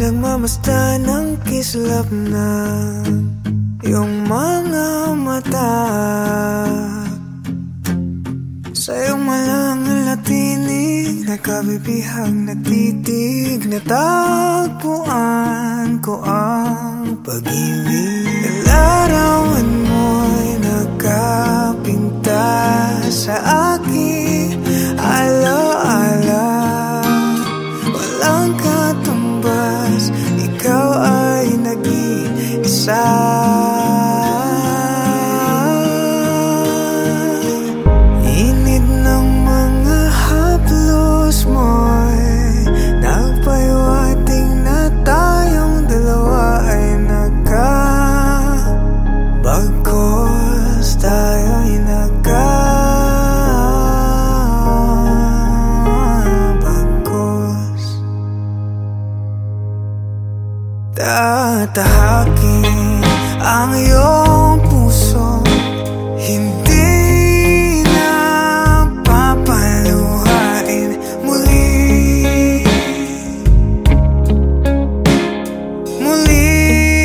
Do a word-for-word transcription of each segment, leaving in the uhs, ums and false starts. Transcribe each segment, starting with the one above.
Nagmamasdan ng kislap na iyong mga mata. Sa iyong malangal na tinig, nakabibihang nagtitig, natagpuan ko ang pag-ibig. Larawan mo'y nakapinta sa aking alaala. Walang katumbas, ikaw ay nag-iisa. Init ng mga haplos mo'y nagpahiwating na tayong dalawa ay nagkabagkos. Tayo ay nagkabagkos. Tatahakin ang iyong puso, hindi na papaluhain muli. Muli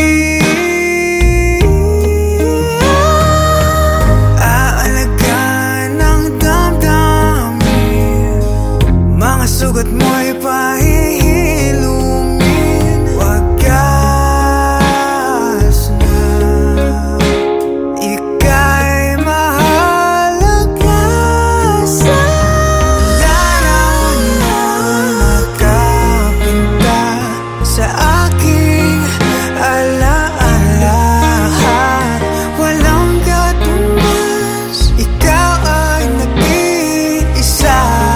aalagaan ng damdamin, mga sugat mo'y pahihilumin. Wagas na ika'y mahalaga sa larawan mo'y nakapinta sa aking alaala. Walang katumbas, ikaw ay nag-iisa.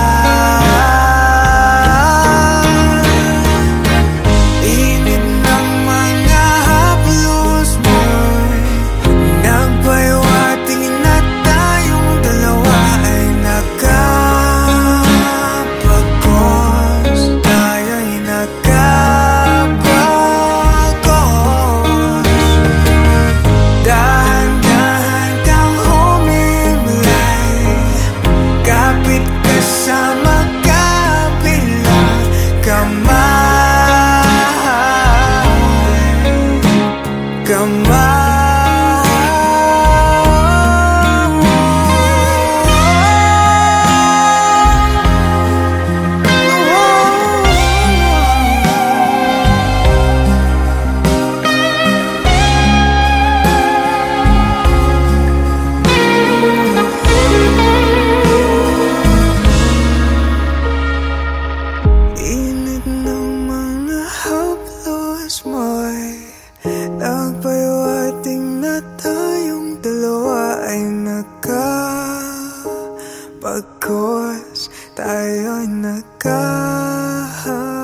Init ng mga haplos mo'y nagpahiwating na tayong dalawa ay nagkabagkos. Tayo ay nagkabagkos. Dahan-dahan kang humimlay, kapit ka sa magkabilang kamay. Kamay. Init ng mga haplos mo'y nagpahiwating na tayong dalawa ay nagkabagkos. Tayo ay nagka